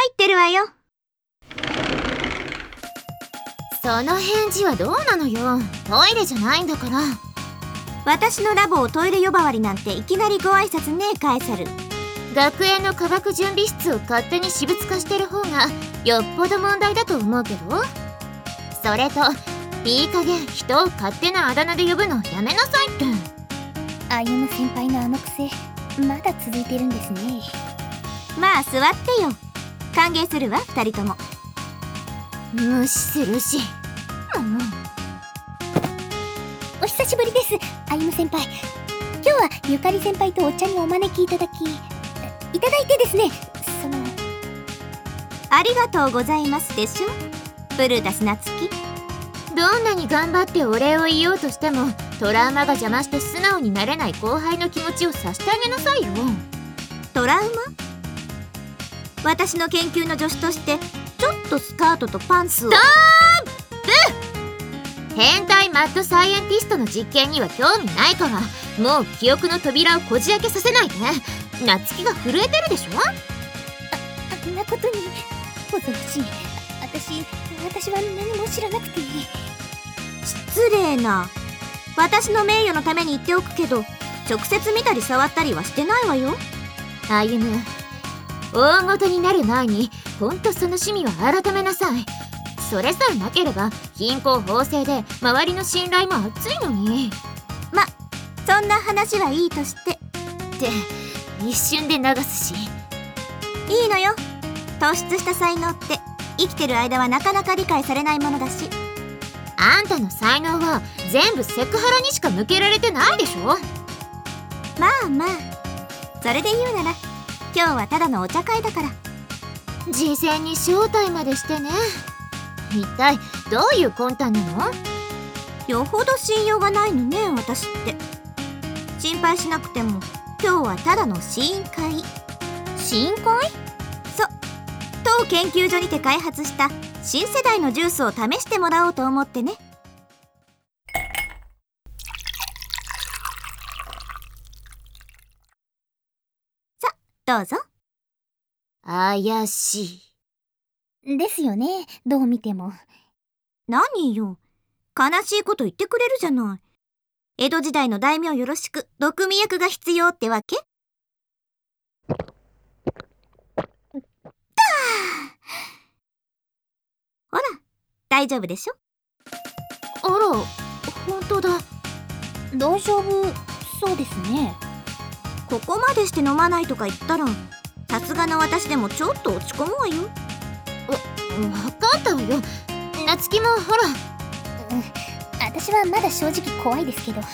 ってるわよ。 その返事はどうなのよ。トイレじゃないんだから。 私のラボをトイレ呼ばわりなんていきなりご挨拶ねえカエサル。 学園の科学準備室を勝手に私物化してる方がよっぽど問題だと思うけど。それといい加減人を勝手なあだ名で呼ぶのやめなさいって。 歩夢先輩のあの癖まだ続いてるんですね。 まあ座ってよ。歓迎するわ2人とも。 無視するし。 お久しぶりです、歩夢先輩。今日はゆかり先輩とお茶にお招きいただいてですね。 ありがとうございますでしょブルータスナツキ。 どんなに頑張ってお礼を言おうとしてもトラウマが邪魔して素直になれない後輩の気持ちを察してあげなさいよ。 トラウマ？私の研究の助手としてちょっとスカートとパンツを。 変態マッドサイエンティストの実験には興味ないから、もう記憶の扉をこじ開けさせないで。夏希が震えてるでしょ。 あんなことにおぞましい。私は何も知らなくて。 失礼な。私の名誉のために言っておくけど、直接見たり触ったりはしてないわよ。 歩夢、大事になる前にほんとその趣味は改めなさい。それさえなければ貧困法制で周りの信頼も厚いのに。 ま、そんな話はいいとして。 って一瞬で流すし。 いいのよ。突出した才能って生きてる間はなかなか理解されないものだし。 あんたの才能は全部セクハラにしか向けられてないでしょ。 まあまあ、それで言うなら今日はただのお茶会だから。 事前に招待までしてね。一体どういう魂胆なの？ よほど信用がないのね私って。心配しなくても今日はただの試飲会。 試飲会？ そう、当研究所にて開発した新世代のジュースを試してもらおうと思ってね。さ、どうぞ。 怪しいですよね、どう見ても。 何よ、悲しいこと言ってくれるじゃない。江戸時代の大名よろしく毒味役が必要ってわけ？ほら、大丈夫でしょ。 あら、本当だ。 大丈夫そうですね。 ここまでして飲まないとか言ったらさすがの私でもちょっと落ち込むわよ。 分かったわよ。夏希もほら。 私はまだ正直怖いですけど。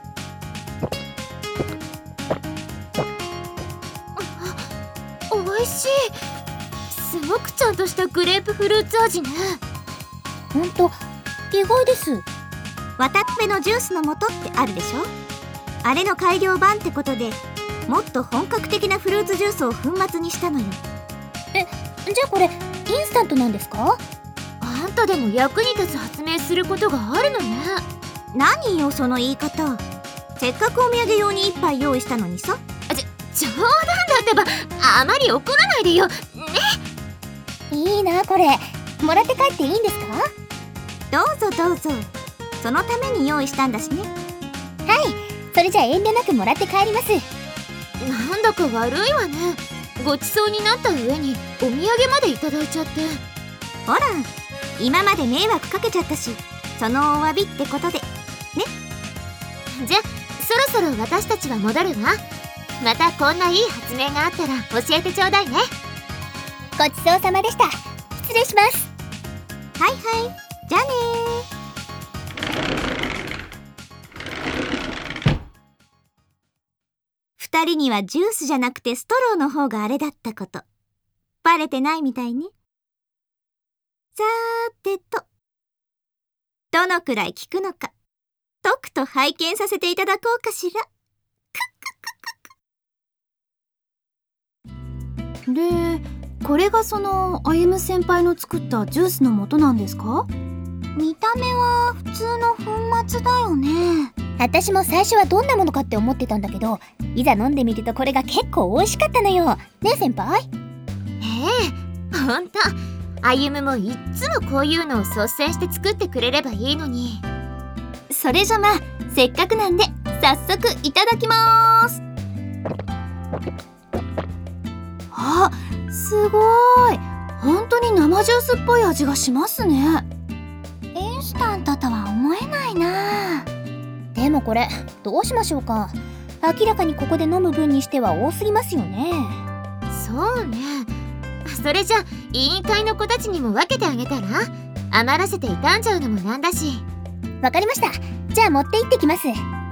おいしい。すごくちゃんとしたグレープフルーツ味ね。 ほんと意外です。 綿っぺのジュースの素ってあるでしょ。あれの改良版ってことでもっと本格的なフルーツジュースを粉末にしたのよ。 じゃあこれインスタントなんですか？ あんたでも役に立つ発明することがあるのね。 何よその言い方。せっかくお土産用に一杯用意したのにさ。 冗談だってば。あまり怒らないでよね。 いいなこれ。もらって帰っていいんですか？ どうぞどうぞ。そのために用意したんだしね。 はい、それじゃあ遠慮なくもらって帰ります。 なんだか悪いわね。ごちそうになった上にお土産までいただいちゃって。 ほら、今まで迷惑かけちゃったし、そのお詫びってことでね。 じゃあそろそろ私たちは戻るわ。またこんないい発明があったら教えてちょうだいね。 ごちそうさまでした。失礼します。 はいはい、じゃあねー。2人にはジュースじゃなくてストローの方があれだったことバレてないみたいね。さーてと、どのくらい効くのかとくと拝見させていただこうかしら。 で、これがその歩夢先輩の作ったジュースの素なんですか？ 見た目は普通の粉末だよね。 私も最初はどんなものかって思ってたんだけど、いざ飲んでみるとこれが結構美味しかったのよ。ねえ先輩？ ほんと、歩夢もいっつもこういうのを率先して作ってくれればいいのに。 それじゃまあせっかくなんで早速いただきまーす。あ、すごーい。本当に生ジュースっぽい味がしますね。 インスタントとは思えないな。でもこれどうしましょうか。明らかにここで飲む分にしては多すぎますよね。 そうね。それじゃ委員会の子たちにも分けてあげたら？余らせて傷んじゃうのもなんだし。 わかりました。じゃあ持って行ってきます。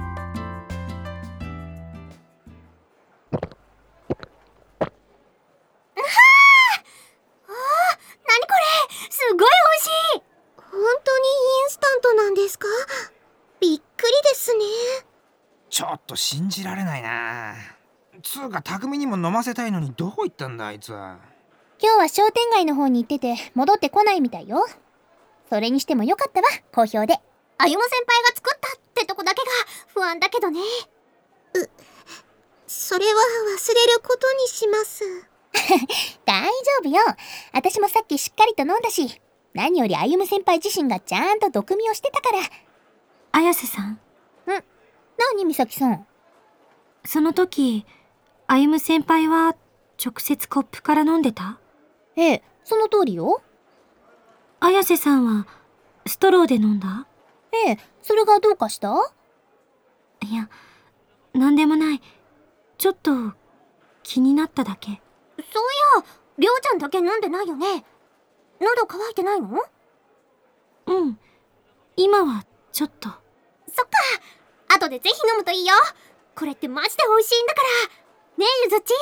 すごい美味しい。 本当にインスタントなんですか？びっくりですね。 ちょっと信じられないな。つうか匠にも飲ませたいのにどこ行ったんだあいつは。 今日は商店街の方に行ってて戻ってこないみたいよ。それにしてもよかったわ、好評で。 歩夢先輩が作ったってとこだけが不安だけどね。 それは忘れることにします。 大丈夫よ。私もさっきしっかりと飲んだし、何より歩夢先輩自身がちゃんと毒味をしてたから。 綾瀬さん、 何美咲さん。 その時歩夢先輩は直接コップから飲んでた？ ええ、その通りよ。 綾瀬さんはストローで飲んだ？ ええ、それがどうかした？ いや、なんでもない。ちょっと気になっただけ。 そういや、りょうちゃんだけ飲んでないよね。喉乾いてないの？ うん、今はちょっと。 そっか。後でぜひ飲むといいよ。これってマジで美味しいんだから。ねえ、ゆずっち。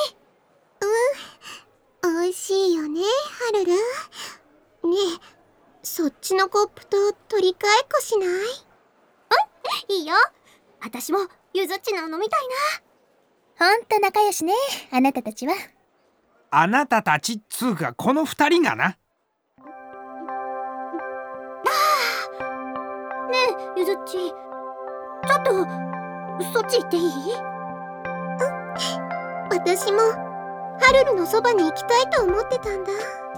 美味しいよね、はるる。ねえ、そっちのコップと取り替えっこしない？ いいよ。私もゆずっちの飲みたいな。 ほんと仲良しね、あなたたちは。 あなたたちっつうかこの二人がな。 ねえ、ゆずっち。ちょっと、そっち行っていい？ 私も、はるるのそばに行きたいと思ってたんだ。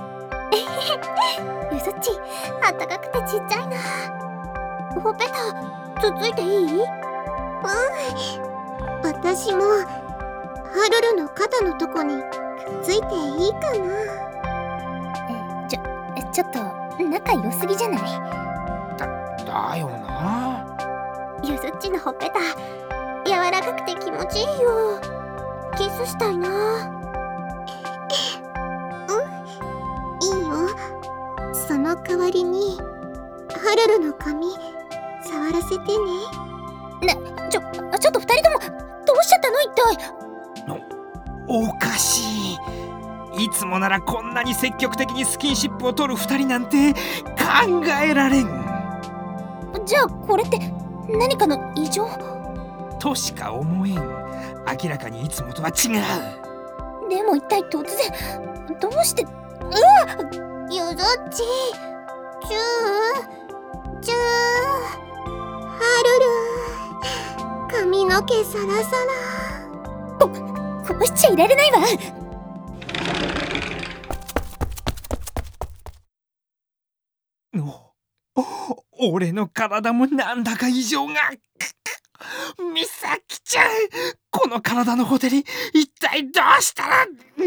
ゆずっち、あったかくてちっちゃいな。ほっぺた、つっついていい？ 私も、はるるの肩のとこにくっついていいかな。 ちょっと仲良すぎじゃない？ だよな。 ゆずっちのほっぺた、柔らかくて気持ちいいよ。キスしたいな。 いいよ。その代わりに、はるるの髪、触らせてね。 ちょっと二人とも、どうしちゃったの一体。 おかしい。いつもならこんなに積極的にスキンシップを取る二人なんて考えられん。 じゃあこれって何かの異常としか思えん。明らかにいつもとは違う。 でも一体突然どうして。 ゆずっち、チューチュー、はるる、髪の毛サラサラ。 こうしちゃいられないわ。 俺の体もなんだか異常が。美咲ちゃん、この体のほてり一体どうしたら。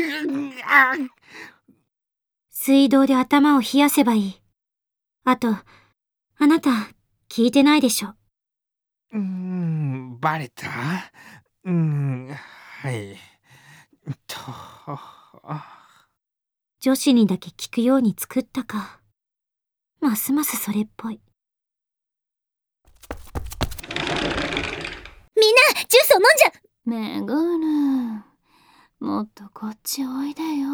水道で頭を冷やせばいい。あと、あなた聞いてないでしょ。 バレた？はい。 女子にだけ聞くように作ったか。ますますそれっぽい。 みんなジュースを飲んじゃ。 めぐる、もっとこっちおいでよ。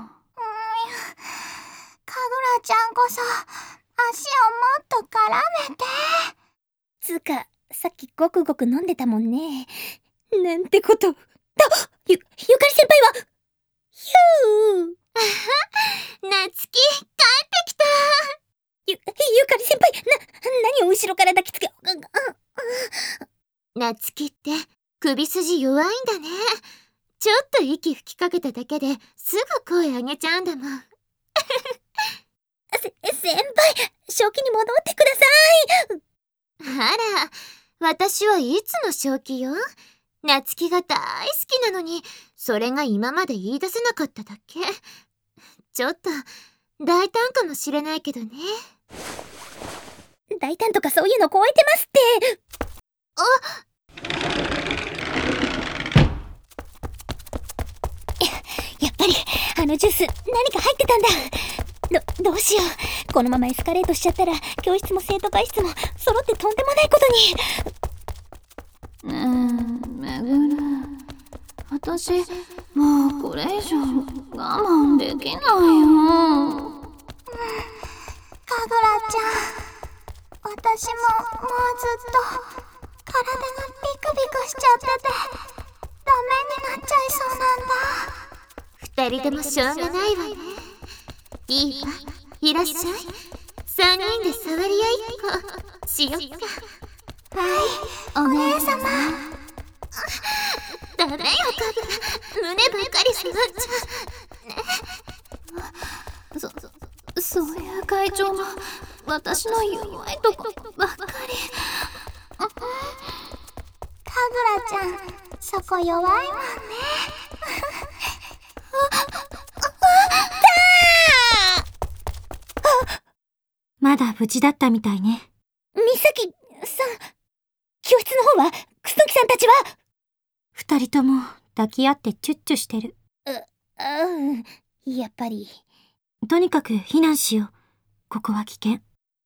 かぐらちゃんこそ、足をもっと絡めて。 つうか、さっきごくごく飲んでたもんね。なんてこと。ゆかり先輩はヒューなつき、帰ってきた。 ゆかり先輩、何を後ろから抱きつけ。 なつきって首筋弱いんだね。ちょっと息吹きかけただけですぐ声上げちゃうんだもん。 先輩、正気に戻ってください。 あら、私はいつも正気よ。夏希が大好きなのに、それが今まで言い出せなかっただけ。ちょっと大胆かもしれないけどね。 大胆とかそういうの超えてますって。やっぱりあのジュース何か入ってたんだ。どうしよう。このままエスカレートしちゃったら教室も生徒会室も揃ってとんでもないことに。 めぐる、私もうこれ以上我慢できないよ。 神楽ちゃん、私ももうずっと体がビクビクしちゃっててダメになっちゃいそうなんだ。 二人でもしょうがないわね。いいわ、いらっしゃい。三人で触り合いっこしよっか。 お姉様。 ダメよ、胸ばっかり触っちゃそういう会長も私の弱いとこばっかり。 神楽ちゃん、そこ弱いもんね。 まだ無事だったみたいね。 美咲さん、教室の方は楠木さんたちは。 二人とも抱き合ってチュッチュしてる。 やっぱり。 とにかく避難しよう。ここは危険。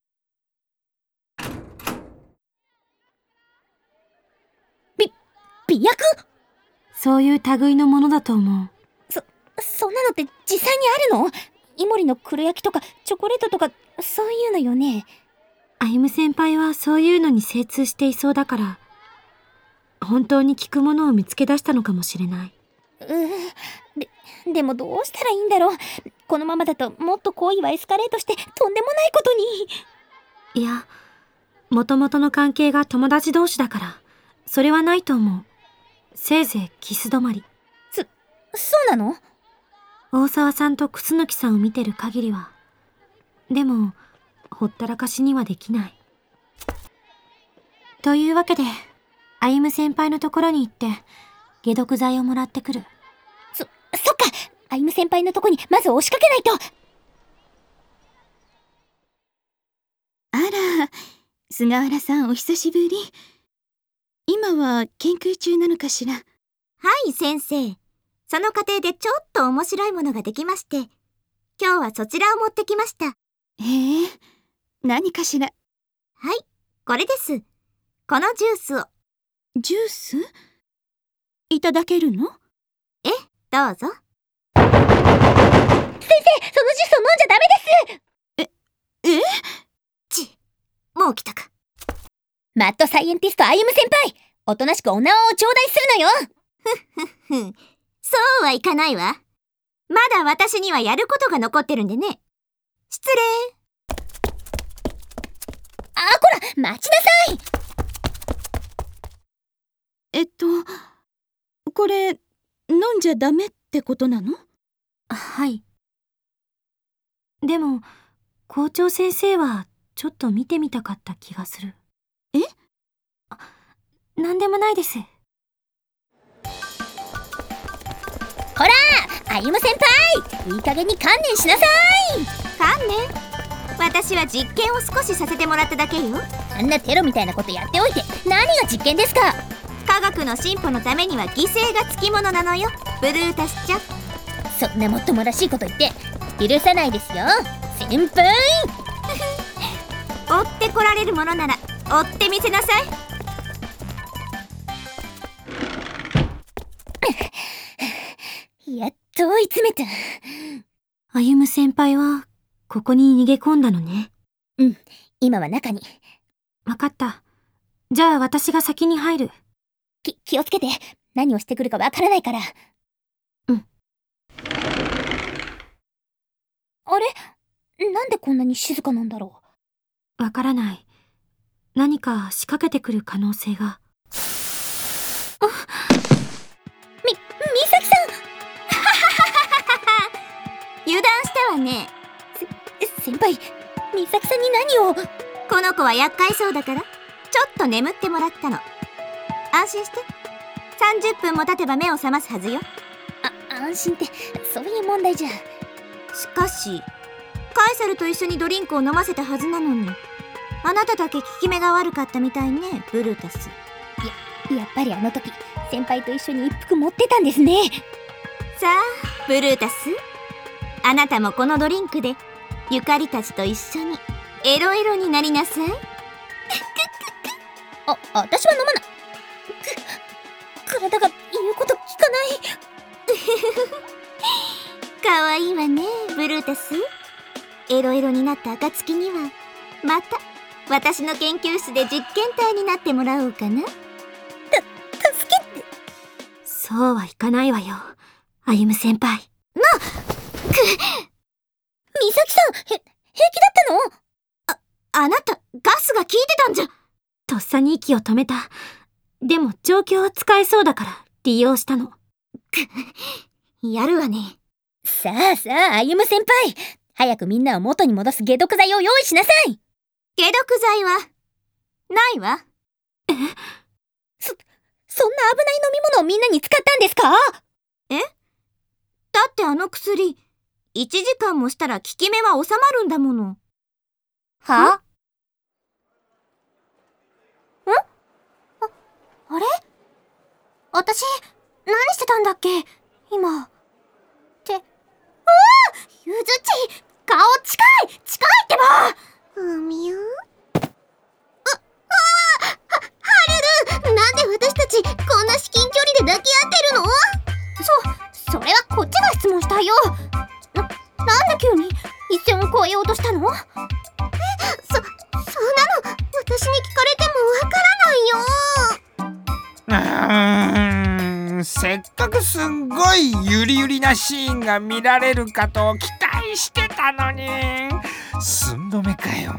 媚薬？ そういう類のものだと思う。 そんなのって実際にあるの？イモリの黒焼きとかチョコレートとかそういうのよね。 歩先輩はそういうのに精通していそうだから、本当に効くものを見つけ出したのかもしれない。 でもどうしたらいいんだろう。このままだともっと行為はエスカレートしてとんでもないことに。 いや、もともとの関係が友達同士だから、それはないと思う。せいぜいキス止まり。 そうなの？ 大沢さんと楠木さんを見てる限りは。でも、ほったらかしにはできない。というわけで、歩先輩のところに行って、解毒剤をもらってくる。 そっか、歩先輩のとこにまず押しかけないと。 あら、菅原さんお久しぶり。今は研究中なのかしら。 はい、先生。その過程でちょっと面白いものができまして、今日はそちらを持ってきました。 へえ、何かしら。 はい、これです。このジュースを。 ジュース？いただけるの？ どうぞ。 先生、そのジュースを飲んじゃダメです。 もう来たか。 マッドサイエンティスト歩先輩、おとなしくお縄を頂戴するのよ。 そうはいかないわ。まだ私にはやることが残ってるんでね。失礼。 こら、待ちなさい。 これ、飲んじゃダメってことなの？ はい。でも、校長先生はちょっと見てみたかった気がする。なんでもないです。 こら、歩先輩、いい加減に観念しなさい。 観念？私は実験を少しさせてもらっただけよ。 あんなテロみたいなことやっておいて何が実験ですか？ 科学の進歩のためには犠牲がつきものなのよ、ブルータスちゃん。 そんなもっともらしいこと言って許さないですよ、先輩。 追ってこられるものなら追ってみせなさい。 やっと追い詰めた。 歩先輩はここに逃げ込んだのね。 うん、今は中に。 わかった。じゃあ私が先に入る。 気をつけて。何をしてくるかわからないから。 うん。 あれ？なんでこんなに静かなんだろう。わからない。何か仕掛けてくる可能性が。 美咲さん油断したわね。 先輩、美咲さんに何を。 この子は厄介そうだからちょっと眠ってもらったの。安心して、30分も経てば目を覚ますはずよ。 安心ってそういう問題じゃ。 しかしカエサルと一緒にドリンクを飲ませたはずなのに、あなただけ効き目が悪かったみたいね、ブルータス。 やっぱりあの時先輩と一緒に一服持ってたんですね。 さあブルータス、あなたもこのドリンクでゆかりたちと一緒にエロエロになりなさい。 私は飲まない。体が言うこと聞かない。 かわいいわね、ブルータス。エロエロになった暁にはまた私の研究室で実験体になってもらおうかな。 助けて。 そうはいかないわよ、歩夢先輩。 美咲さん、平気だったの？ あなたガスが効いてたんじゃ。 とっさに息を止めた。でも状況は使えそうだから利用したの。 やるわね。 さあさあ、歩夢先輩、早くみんなを元に戻す解毒剤を用意しなさい。 解毒剤はないわ。 そんな危ない飲み物をみんなに使ったんですか？ だってあの薬1時間もしたら効き目は収まるんだもの。 は？ あれ？私何してたんだっけ今。ってゆずち、顔近いってば。みゆはるる、なんで私たちこんな至近距離で抱き合ってるの？それはこっちが質問したよ。なんで急に一線を越えようとしたの？そんなの私に聞かれてもわからないよ。 せっかくすんごいゆりゆりなシーンが見られるかと期待してたのに、寸止めかよ。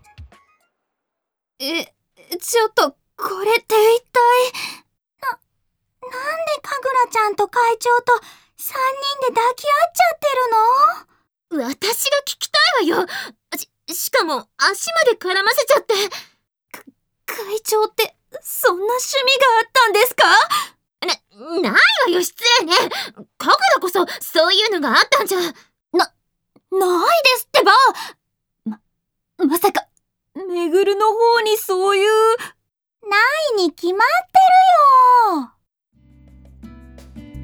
ちょっとこれって一体。 なんでかぐらちゃんと会長と3人で抱き合っちゃってるの？ 私が聞きたいわよ。しかも足まで絡ませちゃって。 会長ってそんな趣味があったんですか？ ないわよ、失礼ね。かぐらこそそういうのがあったんじゃ。 ないですってば。まさかめぐるの方にそういう。 ないに決まってる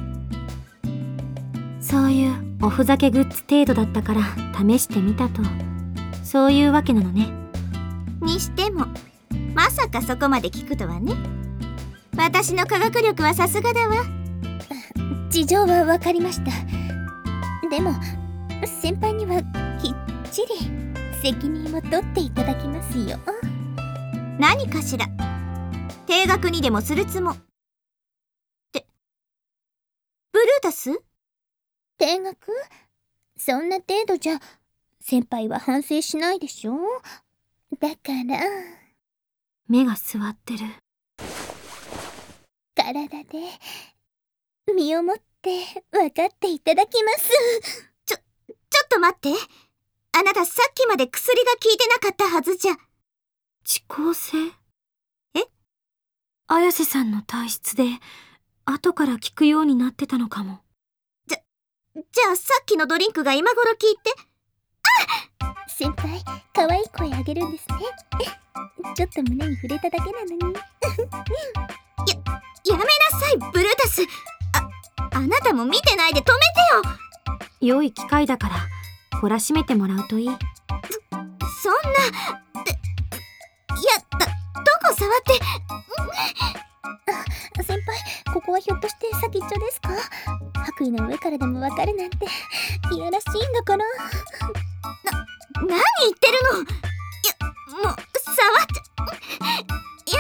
よ。 そういうおふざけグッズ程度だったから試してみたと、そういうわけなのね。 にしてもまさかそこまで聞くとはね。私の科学力はさすがだわ。 事情はわかりました。でも先輩にはきっちり責任を取っていただきますよ。 何かしら定額にでもするつもってブルータス？ 定額？そんな程度じゃ先輩は反省しないでしょ。だから目が座ってる。 体で身をもって分かっていただきます。 ちょっと待って。あなたさっきまで薬が効いてなかったはずじゃ。 遅効性？ え？ 綾瀬さんの体質で後から効くようになってたのかも。 じゃあさっきのドリンクが今頃効いて。 先輩、可愛い声あげるんですね。ちょっと胸に触れただけなのに。 やめなさいブルータス。あなたも見てないで止めてよ。 良い機会だから懲らしめてもらうといい。 そんなどこ触って。 先輩、ここはひょっとして先っちょですか？白衣の上からでもわかるなんていやらしいんだから。 何言ってるの？もう触っちゃ。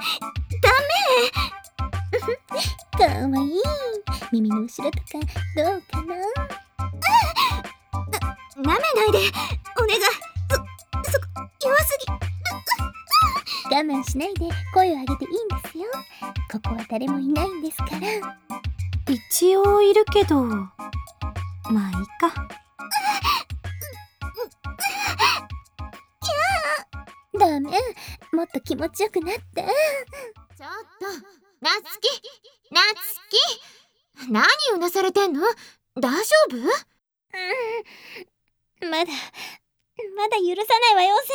かわいい。耳の後ろとかどうかな？ 舐めないでお願い。そこ弱すぎ。 我慢しないで声を上げていいんですよ。ここは誰もいないんですから。 一応いるけど、まあいいか。 もっと気持ちよくなって。 ちょっとなつき何うなされてんの？大丈夫？ まだ許さないわよ、先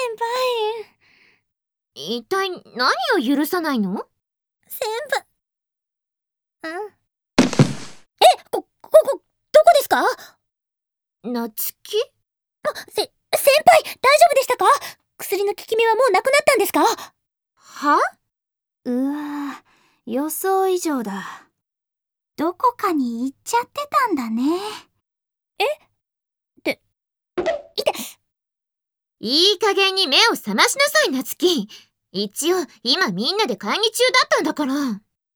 輩。 一体何を許さないの？ 先輩。どこですか？ なつき？ 先輩、大丈夫でしたか？薬の効き目はもうなくなったんですか？ は？ うわぁ、予想以上だ。 どこかに行っちゃってたんだね。 いい加減に目を覚ましなさい、なつき。一応今みんなで会議中だったんだから。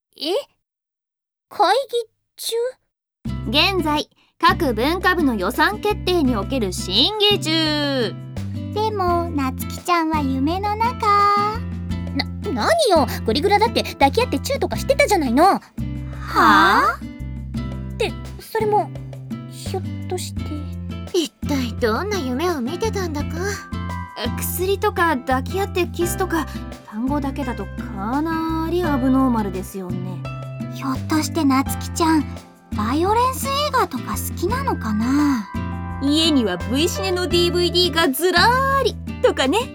会議中？ 現在各文化部の予算決定における審議中。 でもなつきちゃんは夢の中。 何よ、グリグラだって抱き合ってチューとかしてたじゃないの。 はあ？ ってそれもひょっとして。 一体どんな夢を見てたんだか。 薬とか抱き合ってキスとか単語だけだとかなりアブノーマルですよね。 ひょっとしてなつきちゃんバイオレンス映画とか好きなのかな？ 家には V シネの DVD がずらーりとかね。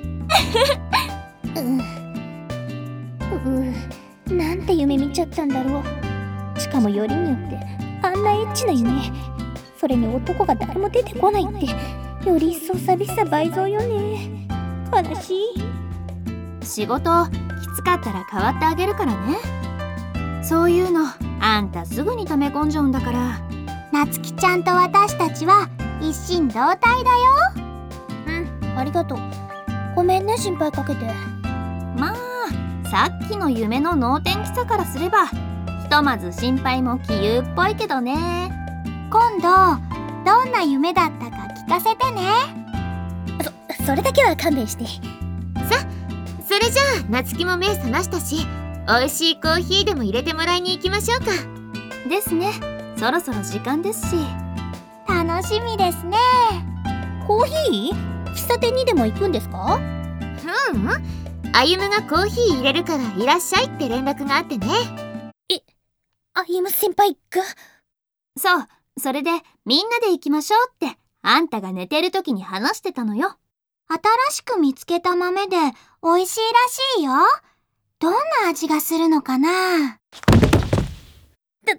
なんて夢見ちゃったんだろう。しかもよりによってあんなエッチな夢、それに男が誰も出てこないってより一層寂しさ倍増よね。悲しい。 仕事きつかったら代わってあげるからね。そういうのあんたすぐに溜め込んじゃうんだから。 なつきちゃんと私たちは一心同体だよ。 ありがとう。ごめんね、心配かけて。 まあさっきの夢の能天気さからすればひとまず心配も杞憂っぽいけどね。 今度どんな夢だったか聞かせてね。 それだけは勘弁して。 それじゃあなつきも目覚ましたし、美味しいコーヒーでも入れてもらいに行きましょうか。 ですね。そろそろ時間ですし。 楽しみですね。 コーヒー？喫茶店にでも行くんですか？ 歩夢がコーヒー入れるからいらっしゃいって連絡があってね。 歩夢先輩が？ そう、それでみんなで行きましょうってあんたが寝てる時に話してたのよ。 新しく見つけた豆で美味しいらしいよ。どんな味がするのかな？ ダメ！言っち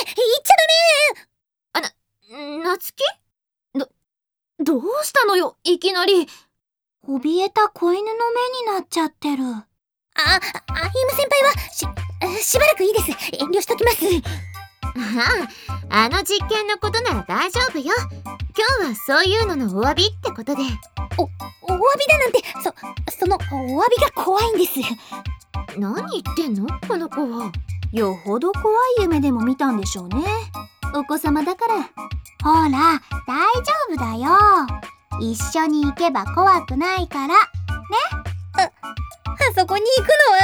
ゃなつき？ どうしたのよ、いきなり。 怯えた子犬の目になっちゃってる。 歩夢先輩はしばらくいいです。遠慮しときます。 あの実験のことなら大丈夫よ。今日はそういうののお詫びってことで。 お詫びだなんて、そのお詫びが怖いんです。 何言ってんのこの子は。 よほど怖い夢でも見たんでしょうね。お子様だから。 ほら、大丈夫だよ。一緒に行けば怖くないから。 あそこに行くのは